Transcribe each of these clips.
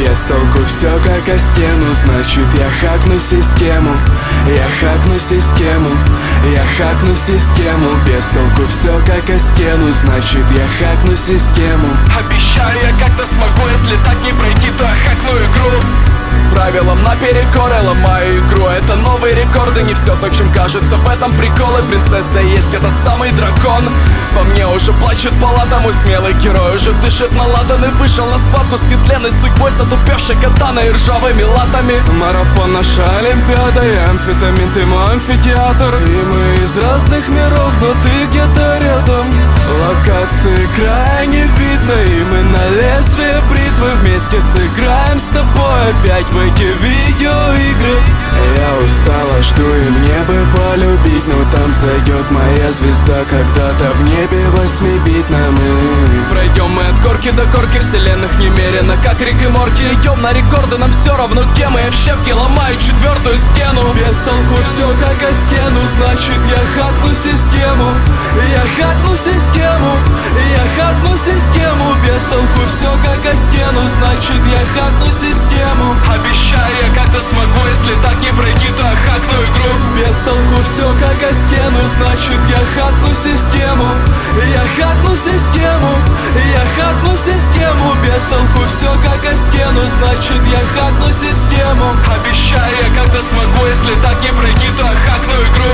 Без толку все как о стену, значит я хакну систему. Я хакну систему, я хакну систему. Без толку все как о стену, значит я хакну систему. Обещаю, я как-то смогу, если так не пройти, то я хакну игру. Правилам наперекор я ломаю игру. Это новые рекорды, не все то, чем кажется. В этом прикол, и принцесса есть этот самый дракон. По мне уже плачет палата, мой смелый герой уже дышит наладан и вышел на схватку с ветленной судьбой, с отупевшей катаной и ржавыми латами. Марафон наша олимпиада, и амфетамин, ты мой амфитеатр. И мы из разных миров, но ты где-то рядом. Локации крайне видно, и мы на лезвие бритвы вместе сыграем с тобой опять в эти видеоигры. Я устала, жду, и мне бы полюбить, но там зайдет моя звезда когда-то в небе 8-битном. Пройдем мы от горки до горки, вселенных немерено, как Рик и Морти. Идем на рекорды, нам все равно кем, и я в щепки ломаю четвертую стену. Без толку все как о стену, значит я хакну систему. Я хакну систему, я хакну систему. Без толку все как о стену, значит я хакну систему. Обещаю, я как-то смогу, если так не пройти, то я хакну игру. Без толку все как о стену, значит я хакну систему. Я хакну систему, я хакну систему. Без толку все как о стену, значит я хакну систему. Обещаю, я как-то смогу, если так не пройти, то я хакну игру.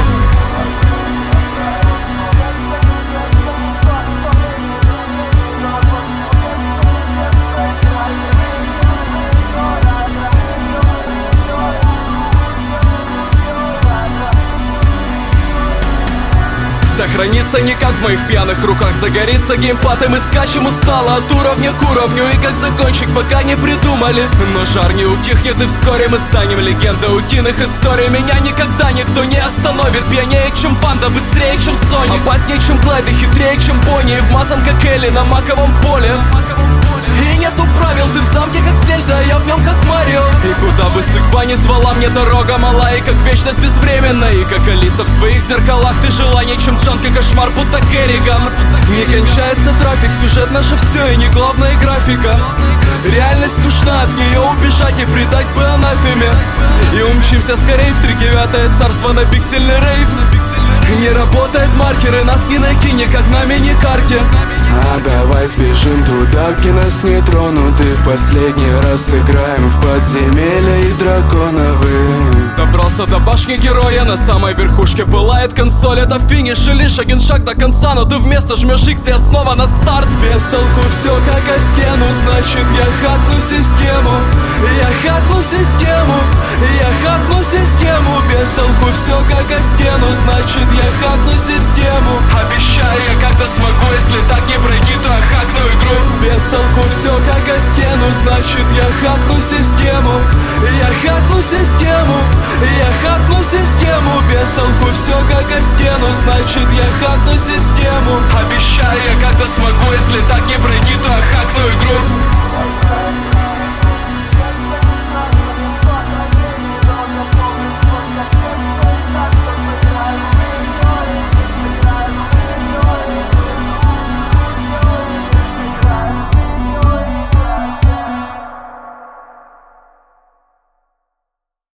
Сохранится не как в моих пьяных руках, загорится геймпад, и мы скачем устало от уровня к уровню. И как закончик пока не придумали, но жар не утихнет, и вскоре мы станем легендой утиных историй. Меня никогда никто не остановит. Пьянее, чем панда, быстрее, чем Соник, опаснее, чем Клайд, и хитрее, чем Бонни, и вмазан, как Элли на маковом поле. И нету правил, ты в замке как Зельда, а я в нем как Марио. И куда бы судьба не звала, мне дорога мала, и как вечность безвременна. И как Алиса в своих зеркалах, ты желание, чем Джанка кошмар, будто Керриган. Не кончается трафик, сюжет наше все, и не главная графика. Реальность скучна, от нее убежать и предать бы анафеме. И умчимся скорей в 39-е царство на пиксельный рейв. Не работает маркеры, нас не накинь, как на мини-карте. А давай сбежим туда, где нас не тронут, и в последний раз сыграем в подземелье и драконовы. Добрался до башни героя, на самой верхушке пылает консоль. Это финиш и лишь один шаг до конца, но ты вместо жмешь X, и снова на старт. Без толку все как о стену, значит я хакну систему. Я хакну систему, я хакну систему. Без толку все как о стену, значит я хакну систему. Обещаю, я как-то смогу, если так не пройти, то я хакну игру. Без толку все как о стену, значит я хакну систему. Я хакну систему, я хакну систему. Без толку все как о стену, значит я хакну систему. Обещаю, я как-то смогу, если так не пройти, то я хакну игру.